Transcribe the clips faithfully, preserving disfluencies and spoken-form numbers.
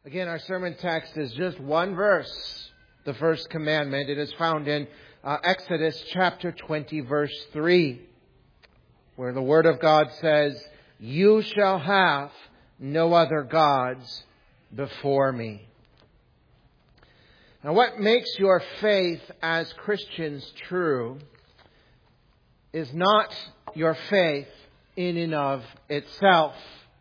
Again, our sermon text is just one verse, the first commandment. It is found in uh, Exodus chapter twenty, verse three, where the Word of God says, "You shall have no other gods before me." Now, what makes your faith as Christians true is not your faith in and of itself,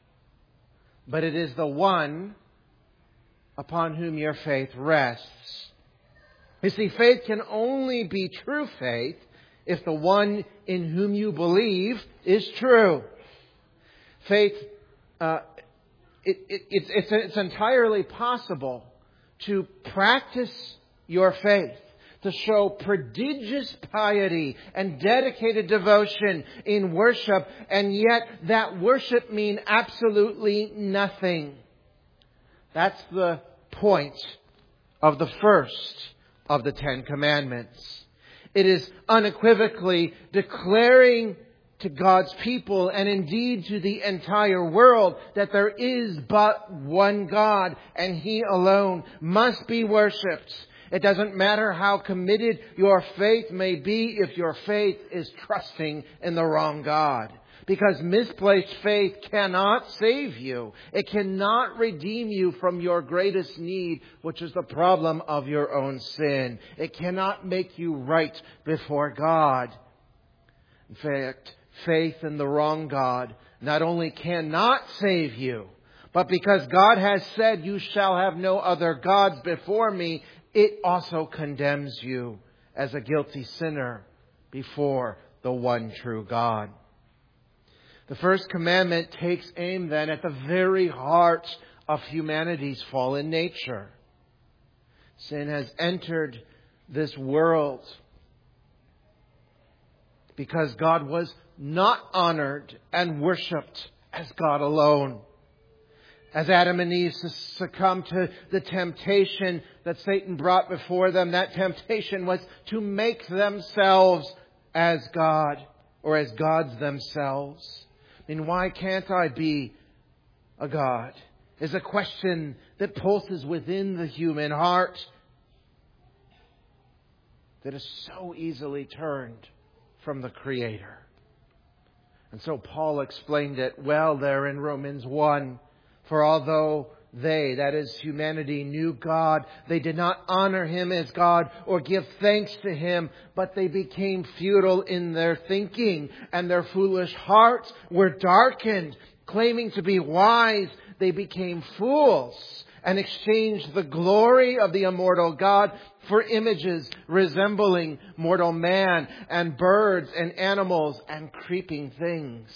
but it is the one upon whom your faith rests. You see, faith can only be true faith if the one in whom you believe is true. Faith, uh, it, it, it's, it's, it's entirely possible to practice your faith, to show prodigious piety and dedicated devotion in worship, and yet that worship mean absolutely nothing. That's the point of the first of the Ten Commandments. It is unequivocally declaring to God's people, and indeed to the entire world, that there is but one God, and He alone must be worshipped. It doesn't matter how committed your faith may be if your faith is trusting in the wrong God. Because misplaced faith cannot save you. It cannot redeem you from your greatest need, which is the problem of your own sin. It cannot make you right before God. In fact, faith in the wrong God not only cannot save you, but because God has said, "You shall have no other gods before me," it also condemns you as a guilty sinner before the one true God. The first commandment takes aim then at the very heart of humanity's fallen nature. Sin has entered this world because God was not honored and worshipped as God alone. As Adam and Eve succumbed to the temptation that Satan brought before them, that temptation was to make themselves as God, or as gods themselves. I mean, why can't I be a God? Is a question that pulses within the human heart that is so easily turned from the Creator. And so Paul explained it well there in Romans one. For although they, that is humanity, knew God, they did not honor Him as God or give thanks to Him, but they became futile in their thinking, and their foolish hearts were darkened. Claiming to be wise, they became fools and exchanged the glory of the immortal God for images resembling mortal man and birds and animals and creeping things.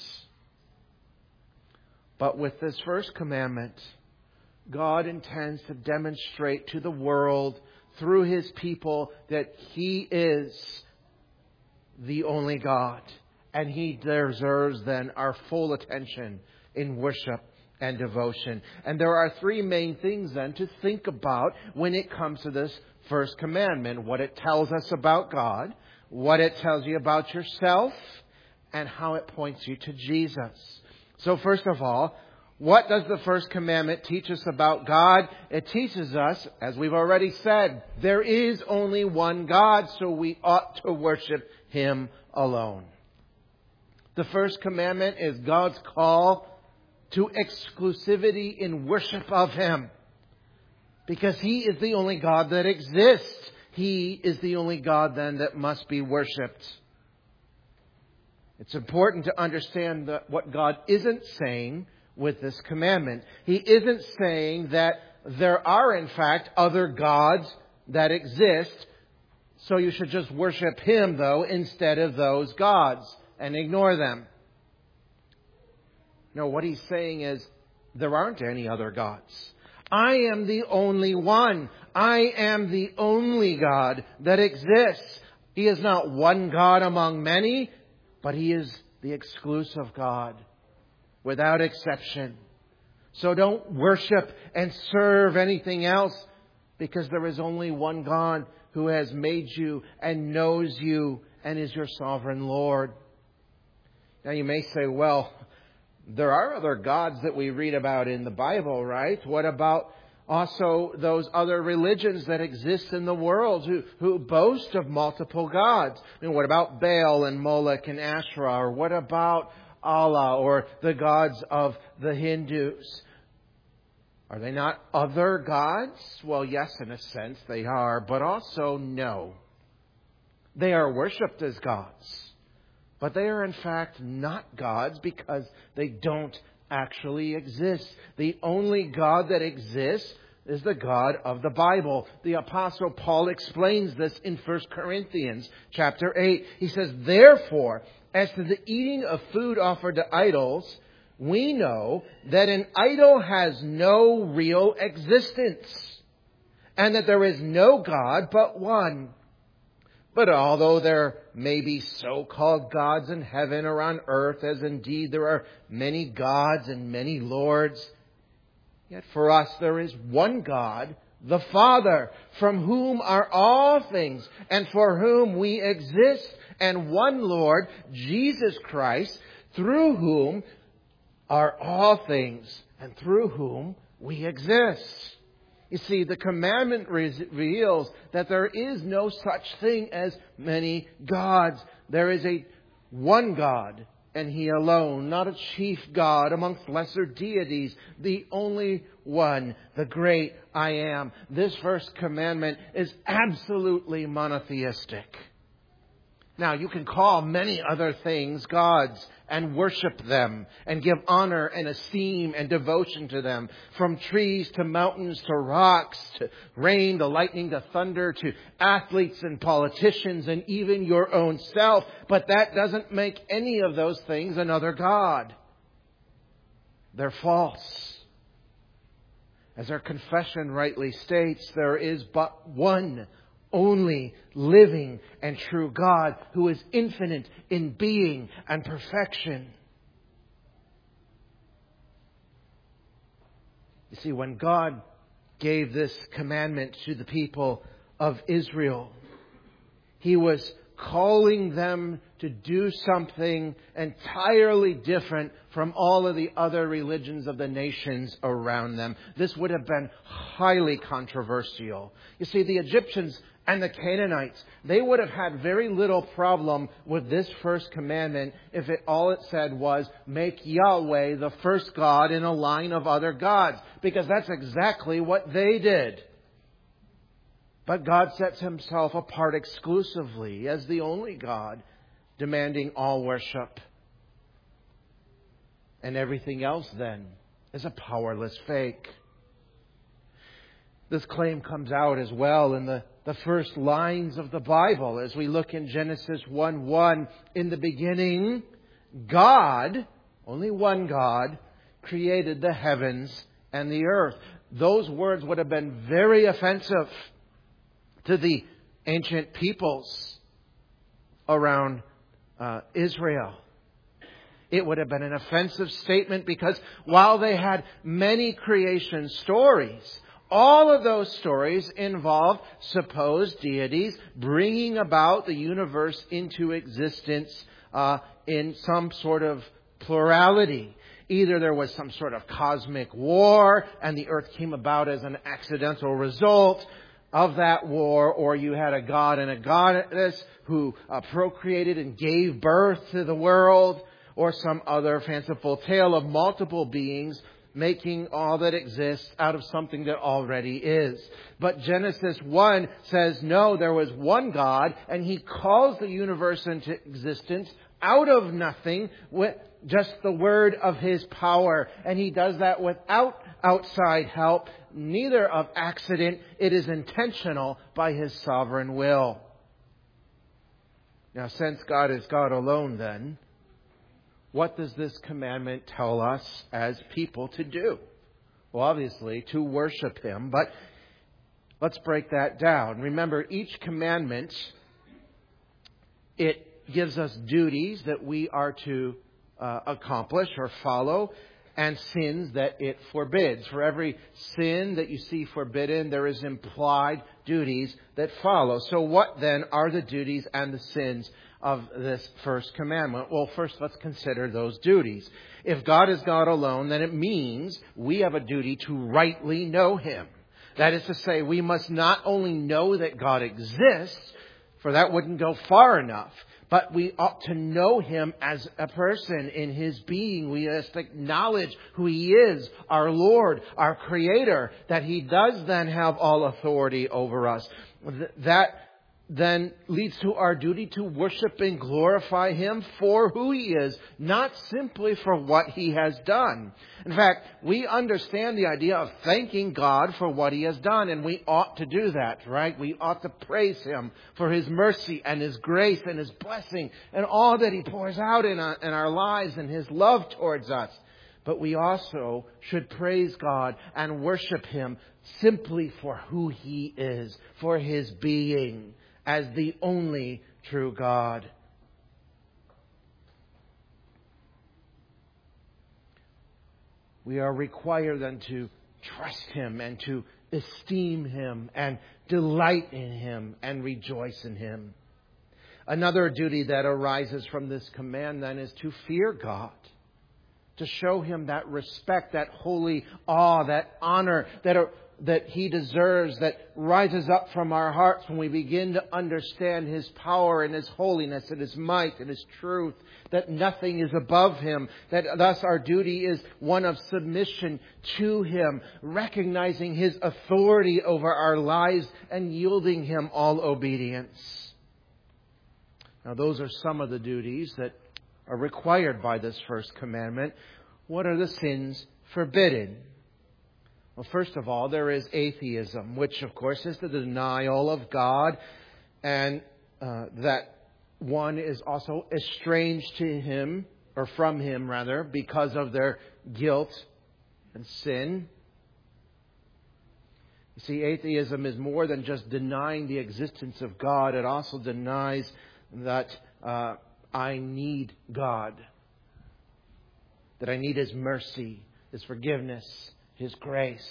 But with this first commandment, God intends to demonstrate to the world through His people that He is the only God. And He deserves then our full attention in worship and devotion. And there are three main things then to think about when it comes to this first commandment. What it tells us about God, what it tells you about yourself, and how it points you to Jesus. So first of all, what does the first commandment teach us about God? It teaches us, as we've already said, there is only one God, so we ought to worship Him alone. The first commandment is God's call to exclusivity in worship of Him. Because He is the only God that exists. He is the only God then that must be worshipped. It's important to understand that what God isn't saying with this commandment. He isn't saying that there are in fact other gods that exist, so you should just worship Him though instead of those gods and ignore them. No, what He's saying is there aren't any other gods. I am the only one. I am the only God that exists. He is not one God among many, but He is the exclusive God, without exception. So don't worship and serve anything else, because there is only one God who has made you and knows you and is your sovereign Lord. Now you may say, well, there are other gods that we read about in the Bible, right? What about Also, those other religions that exist in the world who, who boast of multiple gods. I mean, what about Baal and Moloch and Asherah? Or what about Allah or the gods of the Hindus? Are they not other gods? Well, yes, in a sense they are, but also no. They are worshipped as gods. But they are in fact not gods because they don't actually exist. The only God that exists is the God of the Bible. The Apostle Paul explains this in First Corinthians chapter eight. He says, "Therefore, as to the eating of food offered to idols, we know that an idol has no real existence, and that there is no God but one. But although there may be so-called gods in heaven or on earth, as indeed there are many gods and many lords, yet for us there is one God, the Father, from whom are all things and for whom we exist, and one Lord, Jesus Christ, through whom are all things and through whom we exist." You see, the commandment reveals that there is no such thing as many gods. There is a one God, and He alone, not a chief God amongst lesser deities, the only one, the great I Am. This first commandment is absolutely monotheistic. Now, you can call many other things gods and worship them and give honor and esteem and devotion to them. From trees to mountains to rocks to rain to lightning to thunder to athletes and politicians and even your own self. But that doesn't make any of those things another God. They're false. As our confession rightly states, there is but one only living and true God who is infinite in being and perfection. You see, when God gave this commandment to the people of Israel, He was calling them to do something entirely different from all of the other religions of the nations around them. This would have been highly controversial. You see, the Egyptians and the Canaanites, they would have had very little problem with this first commandment if it all it said was, make Yahweh the first God in a line of other gods. Because that's exactly what they did. But God sets Himself apart exclusively as the only God, demanding all worship. And everything else then is a powerless fake. This claim comes out as well in the, the first lines of the Bible as we look in Genesis one one. In the beginning, God, only one God, created the heavens and the earth. Those words would have been very offensive to the ancient peoples around uh, Israel. It would have been an offensive statement because while they had many creation stories, all of those stories involve supposed deities bringing about the universe into existence uh, in some sort of plurality. Either there was some sort of cosmic war and the earth came about as an accidental result of that war, or you had a god and a goddess who uh, procreated and gave birth to the world, or some other fanciful tale of multiple beings making all that exists out of something that already is. But Genesis one says, no, there was one God, and He calls the universe into existence out of nothing with just the word of His power. And He does that without outside help, neither of accident. It is intentional by His sovereign will. Now, since God is God alone, then, what does this commandment tell us as people to do? Well, obviously, to worship Him, but let's break that down. Remember, each commandment, it gives us duties that we are to uh, accomplish or follow, and sins that it forbids. For every sin that you see forbidden, there is implied duties that follow. So what then are the duties and the sins of this first commandment? Well, first let's consider those duties. If God is God alone, then it means we have a duty to rightly know Him. That is to say, we must not only know that God exists, for that wouldn't go far enough, but we ought to know Him as a person in His being. We must acknowledge who He is, our Lord, our Creator, that He does then have all authority over us. That then leads to our duty to worship and glorify Him for who He is, not simply for what He has done. In fact, we understand the idea of thanking God for what He has done, and we ought to do that, right? We ought to praise Him for His mercy and His grace and His blessing and all that He pours out in our, in our lives and His love towards us. But we also should praise God and worship Him simply for who He is, for His being, as the only true God. We are required then to trust Him and to esteem Him and delight in Him and rejoice in Him. Another duty that arises from this command then is to fear God, to show Him that respect, that holy awe, that honor that are that He deserves, that rises up from our hearts when we begin to understand His power and His holiness and His might and His truth, that nothing is above Him, that thus our duty is one of submission to Him, recognizing His authority over our lives and yielding Him all obedience. Now, those are some of the duties that are required by this first commandment. What are the sins forbidden? Well, first of all, there is atheism, which, of course, is the denial of God, and uh, that one is also estranged to Him, or from Him, rather, because of their guilt and sin. You see, atheism is more than just denying the existence of God. It also denies that uh, I need God, that I need His mercy, His forgiveness, His grace.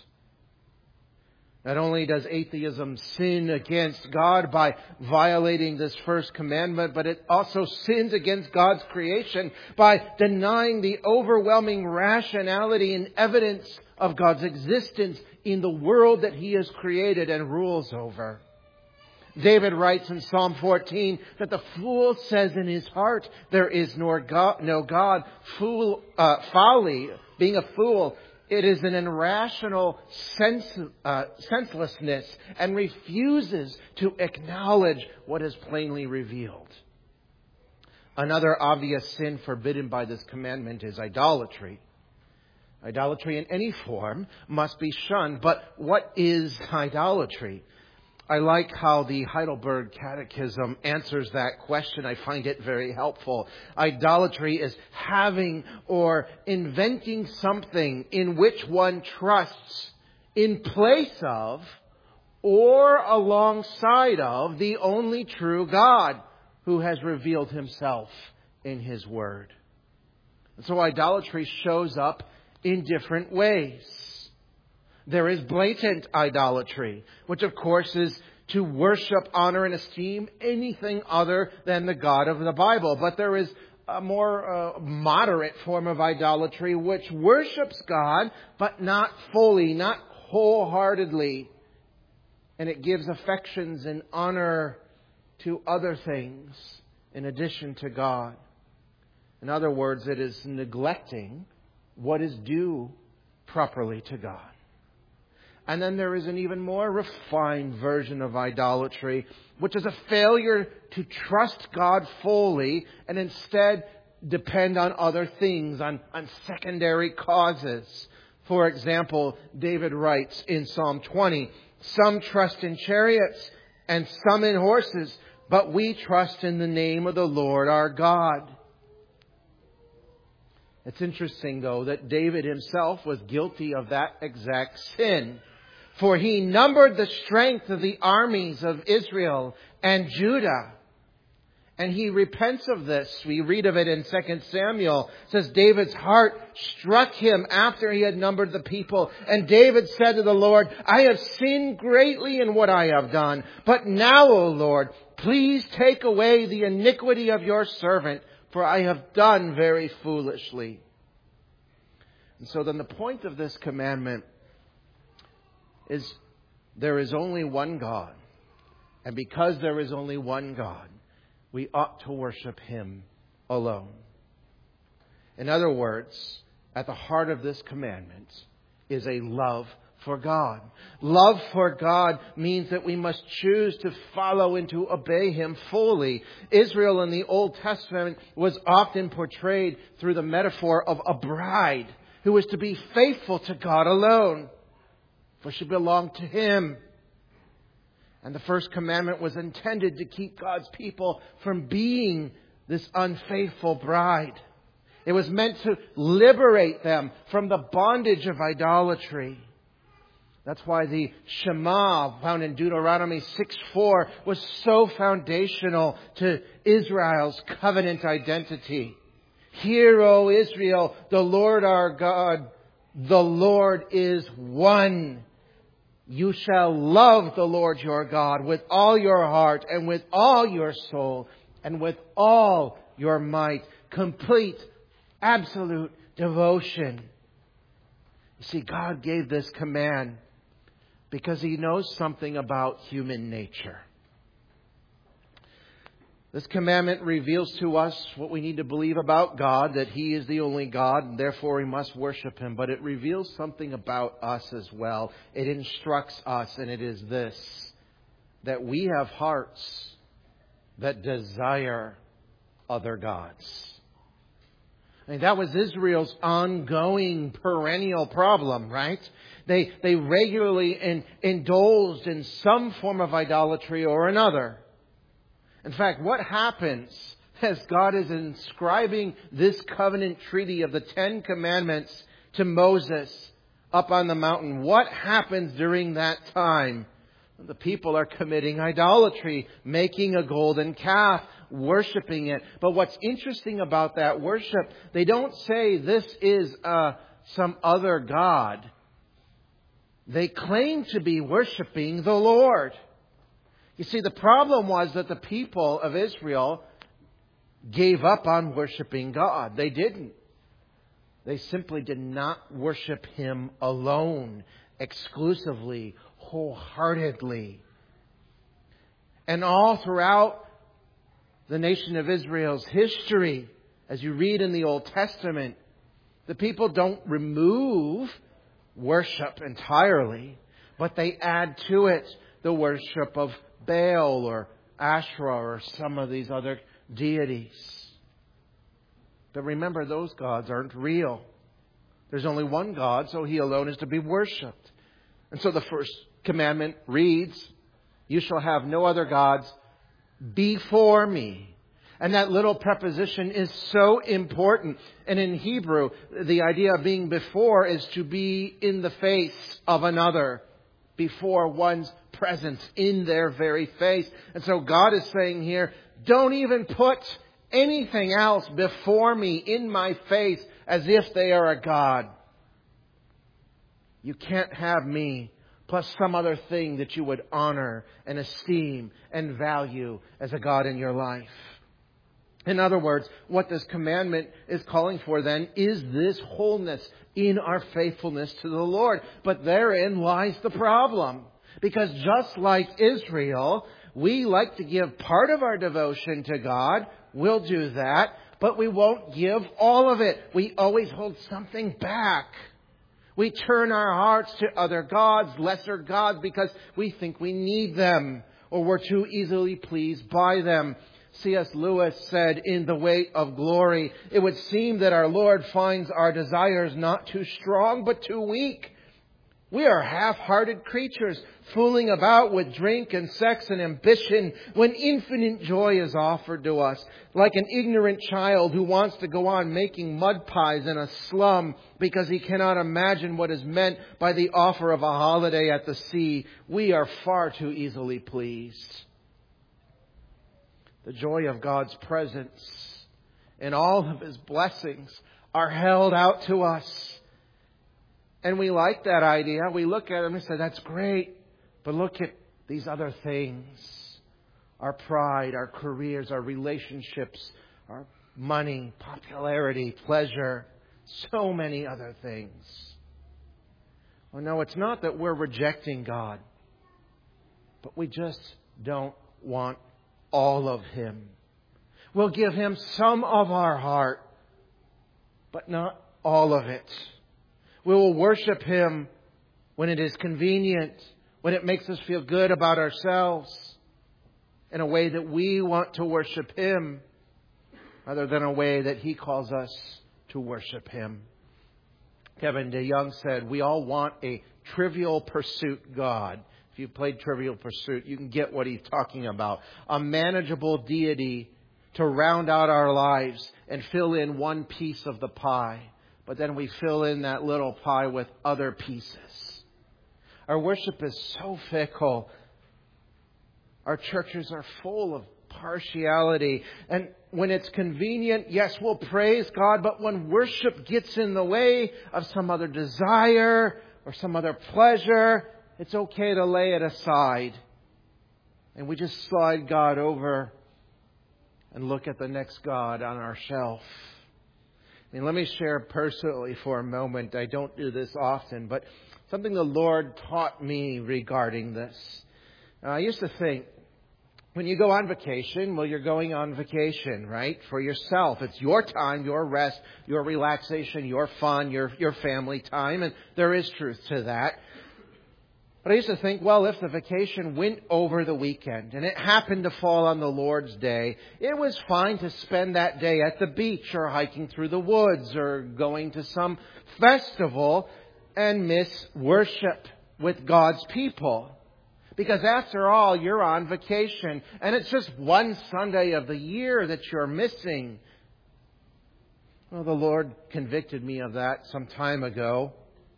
Not only does atheism sin against God by violating this first commandment, but it also sins against God's creation by denying the overwhelming rationality and evidence of God's existence in the world that He has created and rules over. David writes in Psalm fourteen that the fool says in his heart, there is no God. No God. Fool, uh, folly, being a fool, it is an irrational sense, uh, senselessness and refuses to acknowledge what is plainly revealed. Another obvious sin forbidden by this commandment is idolatry. Idolatry in any form must be shunned. But what is idolatry? I like how the Heidelberg Catechism answers that question. I find it very helpful. Idolatry is having or inventing something in which one trusts in place of or alongside of the only true God who has revealed Himself in His Word. And so idolatry shows up in different ways. There is blatant idolatry, which of course is to worship, honor, and esteem anything other than the God of the Bible. But there is a more uh, moderate form of idolatry, which worships God, but not fully, not wholeheartedly. And it gives affections and honor to other things in addition to God. In other words, it is neglecting what is due properly to God. And then there is an even more refined version of idolatry, which is a failure to trust God fully and instead depend on other things, on, on secondary causes. For example, David writes in Psalm twenty, some trust in chariots and some in horses, but we trust in the name of the Lord our God. It's interesting, though, that David himself was guilty of that exact sin. For he numbered the strength of the armies of Israel and Judah. And he repents of this. We read of it in Second Samuel. It says, David's heart struck him after he had numbered the people. And David said to the Lord, I have sinned greatly in what I have done. But now, O Lord, please take away the iniquity of your servant, for I have done very foolishly. And so then the point of this commandment is there is only one God. And because there is only one God, we ought to worship Him alone. In other words, at the heart of this commandment is a love for God. Love for God means that we must choose to follow and to obey Him fully. Israel in the Old Testament was often portrayed through the metaphor of a bride who was to be faithful to God alone, for she belonged to Him. And the first commandment was intended to keep God's people from being this unfaithful bride. It was meant to liberate them from the bondage of idolatry. That's why the Shema found in Deuteronomy six four was so foundational to Israel's covenant identity. Hear, O Israel, the Lord our God, the Lord is one. You shall love the Lord your God with all your heart and with all your soul and with all your might. Complete, absolute devotion. You see, God gave this command because He knows something about human nature. This commandment reveals to us what we need to believe about God, that He is the only God, and therefore we must worship Him. But it reveals something about us as well. It instructs us, and it is this, that we have hearts that desire other gods. I mean, that was Israel's ongoing, perennial problem, right? They they regularly in, indulged in some form of idolatry or another. In fact, what happens as God is inscribing this covenant treaty of the Ten Commandments to Moses up on the mountain? What happens during that time? The people are committing idolatry, making a golden calf, worshiping it. But what's interesting about that worship, they don't say this is uh, some other god. They claim to be worshiping the Lord. You see, the problem was that the people of Israel gave up on worshiping God. They didn't. They simply did not worship Him alone, exclusively, wholeheartedly. And all throughout the nation of Israel's history, as you read in the Old Testament, the people don't remove worship entirely, but they add to it the worship of Baal or Asherah or some of these other deities. But remember, those gods aren't real. There's only one God, so He alone is to be worshipped. And so the first commandment reads, you shall have no other gods before me. And that little preposition is so important. And in Hebrew, the idea of being before is to be in the face of another, before one's presence, in their very face. And so God is saying here, don't even put anything else before me, in my face, as if they are a god. You can't have me plus some other thing that you would honor and esteem and value as a god in your life. In other words, what this commandment is calling for then is this wholeness in our faithfulness to the Lord. But therein lies the problem. Because just like Israel, we like to give part of our devotion to God. We'll do that. But we won't give all of it. We always hold something back. We turn our hearts to other gods, lesser gods, because we think we need them, or we're too easily pleased by them. C S Lewis said in The Weight of Glory, it would seem that our Lord finds our desires not too strong, but too weak. We are half-hearted creatures, fooling about with drink and sex and ambition when infinite joy is offered to us. Like an ignorant child who wants to go on making mud pies in a slum because he cannot imagine what is meant by the offer of a holiday at the sea. We are far too easily pleased. The joy of God's presence and all of His blessings are held out to us. And we like that idea. We look at them and say, that's great. But look at these other things. Our pride, our careers, our relationships, our money, popularity, pleasure, so many other things. Oh no, it's not that we're rejecting God, but we just don't want all of Him. We'll give Him some of our heart, but not all of it. We will worship Him when it is convenient, when it makes us feel good about ourselves, in a way that we want to worship Him, rather than a way that He calls us to worship Him. Kevin DeYoung said, we all want a Trivial Pursuit God. If you've played Trivial Pursuit, you can get what he's talking about. A manageable deity to round out our lives and fill in one piece of the pie. But then we fill in that little pie with other pieces. Our worship is so fickle. Our churches are full of partiality. And when it's convenient, yes, we'll praise God. But when worship gets in the way of some other desire or some other pleasure, it's okay to lay it aside. And we just slide God over and look at the next God on our shelf. I mean, let me share personally for a moment. I don't do this often, but something the Lord taught me regarding this. Uh, I used to think, when you go on vacation, well, you're going on vacation, right? For yourself. It's your time, your rest, your relaxation, your fun, your, your family time. And there is truth to that. But I used to think, well, if the vacation went over the weekend and it happened to fall on the Lord's Day, it was fine to spend that day at the beach or hiking through the woods or going to some festival and miss worship with God's people. Because after all, you're on vacation and it's just one Sunday of the year that you're missing. Well, the Lord convicted me of that some time ago.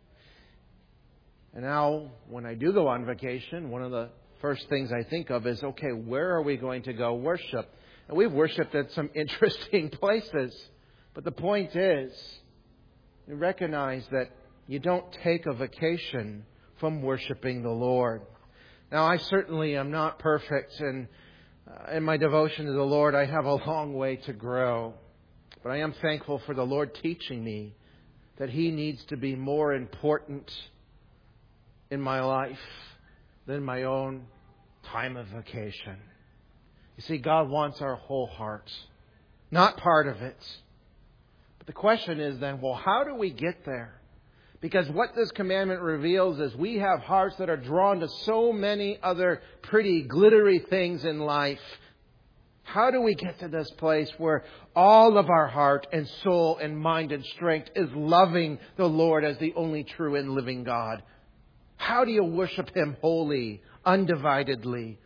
And now, when I do go on vacation, one of the first things I think of is, okay, where are we going to go worship? And we've worshipped at some interesting places. But the point is, you recognize that you don't take a vacation from worshiping the Lord. Now, I certainly am not perfect, and uh, in my devotion to the Lord, I have a long way to grow. But I am thankful for the Lord teaching me that He needs to be more important in my life than my own time of vacation. You see, God wants our whole heart, not part of it. But the question is then, well, how do we get there? Because what this commandment reveals is we have hearts that are drawn to so many other pretty, glittery things in life. How do we get to this place where all of our heart and soul and mind and strength is loving the Lord as the only true and living God? How do you worship Him wholly, undividedly?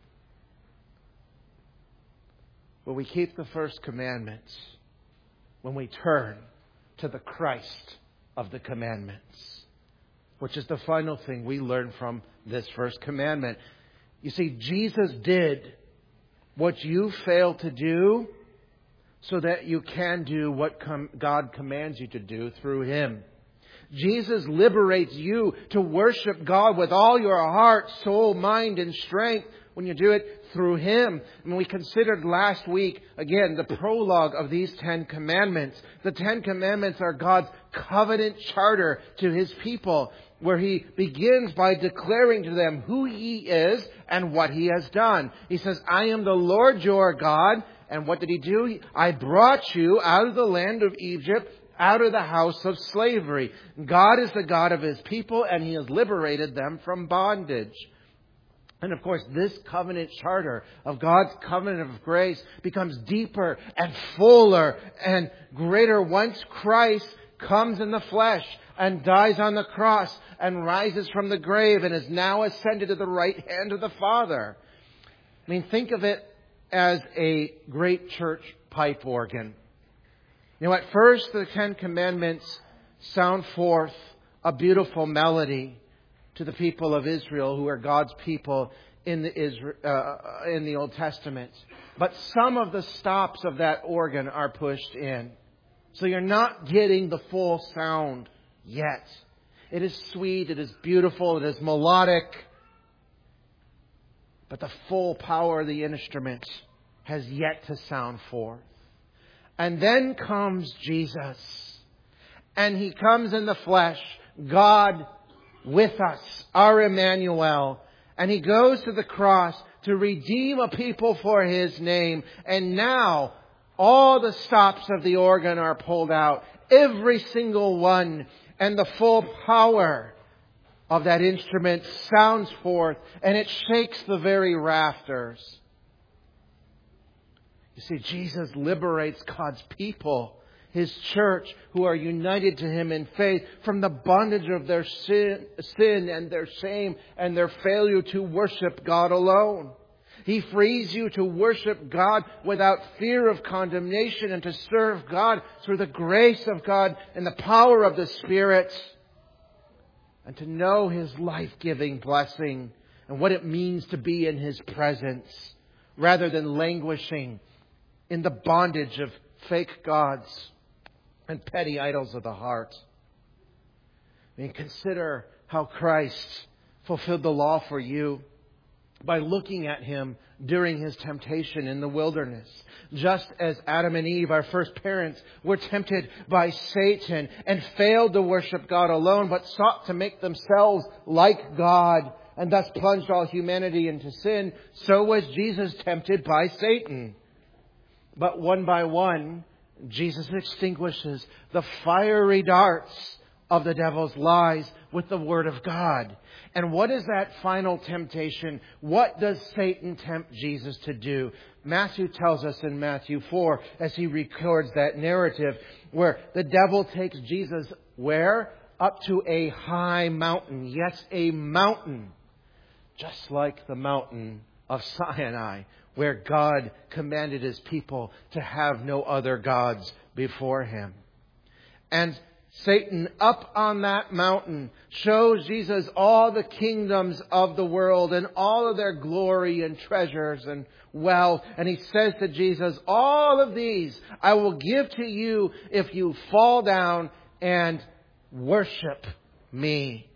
Well, we keep the first commandments when we turn to the Christ of the commandments, which is the final thing we learn from this first commandment. You see, Jesus did what you fail to do so that you can do what com- God commands you to do through Him. Jesus liberates you to worship God with all your heart, soul, mind, and strength when you do it through Him. And we considered last week, again, the prologue of these Ten Commandments. The Ten Commandments are God's covenant charter to His people, where He begins by declaring to them who He is and what He has done. He says, I am the Lord your God. And what did He do? I brought you out of the land of Egypt, out of the house of slavery. God is the God of His people, and He has liberated them from bondage. And of course, this covenant charter of God's covenant of grace becomes deeper and fuller and greater once Christ comes in the flesh and dies on the cross and rises from the grave and is now ascended to the right hand of the Father. I mean, think of it as a great church pipe organ. You know, at first, the Ten Commandments sound forth a beautiful melody to the people of Israel, who are God's people in the Israel, uh, in the Old Testament. But some of the stops of that organ are pushed in. So you're not getting the full sound yet. It is sweet, it is beautiful, it is melodic. But the full power of the instrument has yet to sound forth. And then comes Jesus. And He comes in the flesh, God with us, our Emmanuel. And He goes to the cross to redeem a people for His name. And now all the stops of the organ are pulled out. Every single one. And the full power of that instrument sounds forth. And it shakes the very rafters. You see, Jesus liberates God's people, His church, who are united to Him in faith, from the bondage of their sin, sin and their shame and their failure to worship God alone. He frees you to worship God without fear of condemnation and to serve God through the grace of God and the power of the Spirit, and to know His life-giving blessing and what it means to be in His presence rather than languishing in the bondage of fake gods and petty idols of the heart. I mean, consider how Christ fulfilled the law for you by looking at Him during His temptation in the wilderness. Just as Adam and Eve, our first parents, were tempted by Satan and failed to worship God alone, but sought to make themselves like God and thus plunged all humanity into sin, so was Jesus tempted by Satan. But one by one, Jesus extinguishes the fiery darts of the devil's lies with the Word of God. And what is that final temptation? What does Satan tempt Jesus to do? Matthew tells us in Matthew four, as he records that narrative, where the devil takes Jesus where? Up to a high mountain. Yes, a mountain. Just like the mountain of Sinai, where God commanded His people to have no other gods before Him. And Satan, up on that mountain, shows Jesus all the kingdoms of the world and all of their glory and treasures and wealth. And he says to Jesus, all of these I will give to you if you fall down and worship me.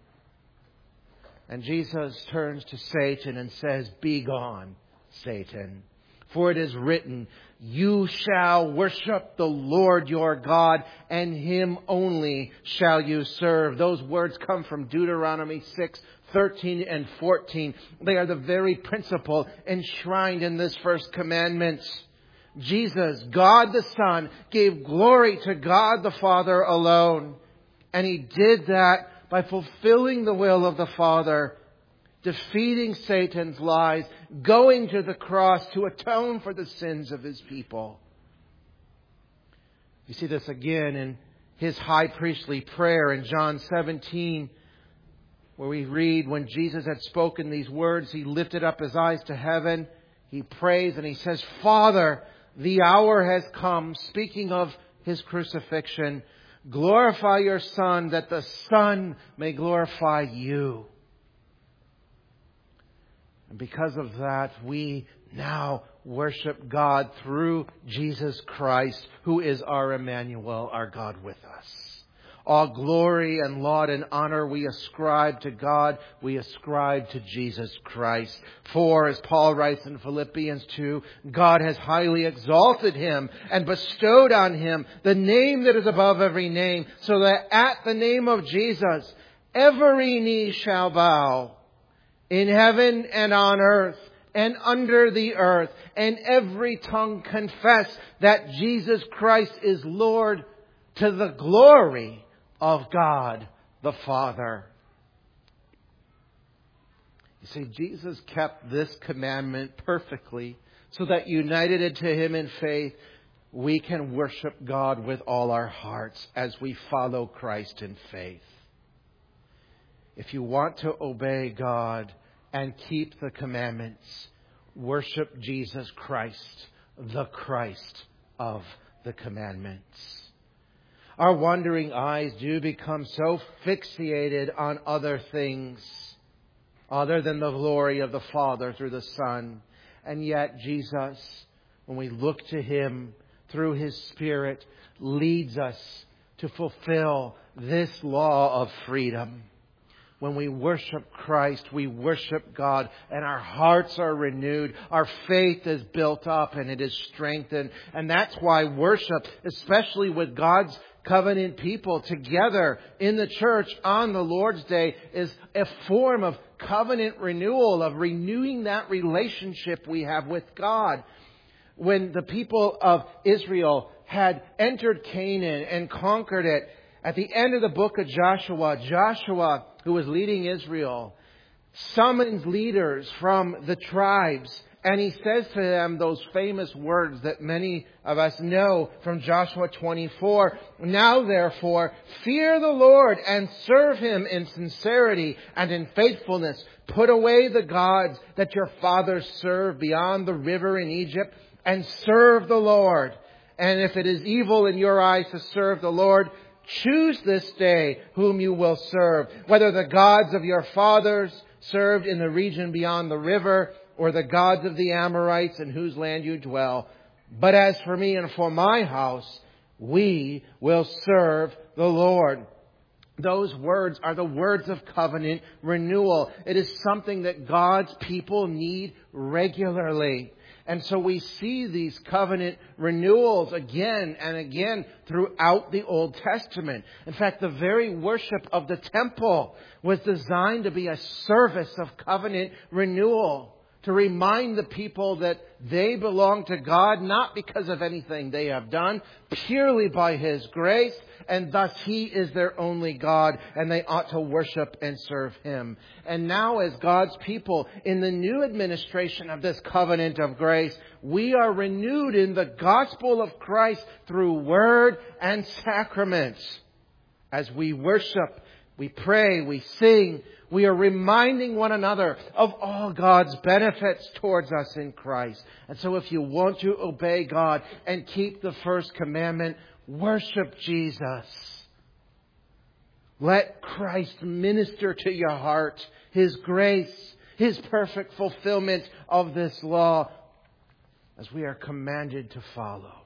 And Jesus turns to Satan and says, "Begone, Satan. For it is written, you shall worship the Lord your God, and Him only shall you serve." Those words come from Deuteronomy six, thirteen and fourteen. They are the very principle enshrined in this first commandment. Jesus, God the Son, gave glory to God the Father alone. And He did that by fulfilling the will of the Father, defeating Satan's lies, going to the cross to atone for the sins of His people. You see this again in His high priestly prayer in John seventeen, where we read, when Jesus had spoken these words, He lifted up His eyes to heaven. He prays and He says, "Father, the hour has come," speaking of His crucifixion. "Glorify your Son, that the Son may glorify you." And because of that, we now worship God through Jesus Christ, who is our Emmanuel, our God with us. All glory and laud and honor we ascribe to God, we ascribe to Jesus Christ. For, as Paul writes in Philippians two, God has highly exalted Him and bestowed on Him the name that is above every name, so that at the name of Jesus every knee shall bow, in heaven and on earth and under the earth, and every tongue confess that Jesus Christ is Lord, to the glory of God the Father. You see, Jesus kept this commandment perfectly, so that united to Him in faith, we can worship God with all our hearts as we follow Christ in faith. If you want to obey God and keep the commandments, worship Jesus Christ, the Christ of the commandments. Our wandering eyes do become so fixated on other things other than the glory of the Father through the Son. And yet Jesus, when we look to Him through His Spirit, leads us to fulfill this law of freedom. When we worship Christ, we worship God, and our hearts are renewed. Our faith is built up and it is strengthened. And that's why worship, especially with God's covenant people together in the church on the Lord's Day is a form of covenant renewal, of renewing that relationship we have with God. When the people of Israel had entered Canaan and conquered it, at the end of the book of Joshua, Joshua, who was leading Israel, summons leaders from the tribes, and he says to them those famous words that many of us know from Joshua twenty-four. Now therefore, fear the Lord and serve Him in sincerity and in faithfulness. Put away the gods that your fathers served beyond the river in Egypt, and serve the Lord. And if it is evil in your eyes to serve the Lord, choose this day whom you will serve, whether the gods of your fathers served in the region beyond the river, or the gods of the Amorites in whose land you dwell. But as for me and for my house, we will serve the Lord. Those words are the words of covenant renewal. It is something that God's people need regularly. And so we see these covenant renewals again and again throughout the Old Testament. In fact, the very worship of the temple was designed to be a service of covenant renewal, to remind the people that they belong to God, not because of anything they have done, purely by His grace, and thus He is their only God, and they ought to worship and serve Him. And now, as God's people, in the new administration of this covenant of grace, we are renewed in the gospel of Christ through word and sacraments. As we worship, we pray, we sing, we are reminding one another of all God's benefits towards us in Christ. And so if you want to obey God and keep the first commandment, worship Jesus. Let Christ minister to your heart His grace, His perfect fulfillment of this law, as we are commanded to follow.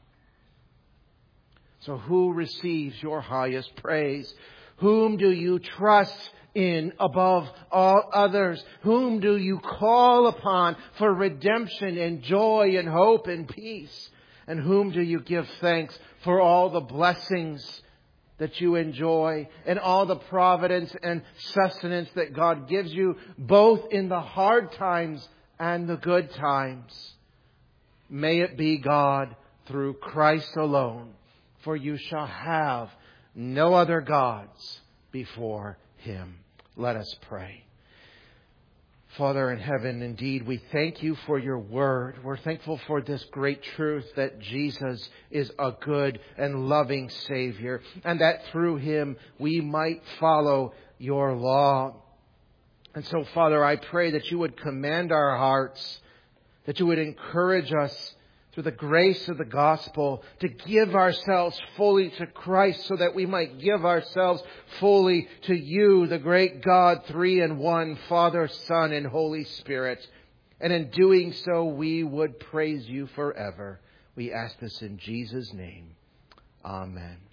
So who receives your highest praise? Whom do you trust in above all others? Whom do you call upon for redemption and joy and hope and peace? And whom do you give thanks for all the blessings that you enjoy and all the providence and sustenance that God gives you, both in the hard times and the good times? May it be God through Christ alone, for you shall have no other gods before Him. Let us pray. Father in heaven, indeed, we thank You for Your word. We're thankful for this great truth that Jesus is a good and loving Savior, and that through Him we might follow Your law. And so, Father, I pray that You would command our hearts, that You would encourage us through the grace of the gospel to give ourselves fully to Christ, so that we might give ourselves fully to You, the great God, three in one, Father, Son, and Holy Spirit. And in doing so, we would praise You forever. We ask this in Jesus' name. Amen.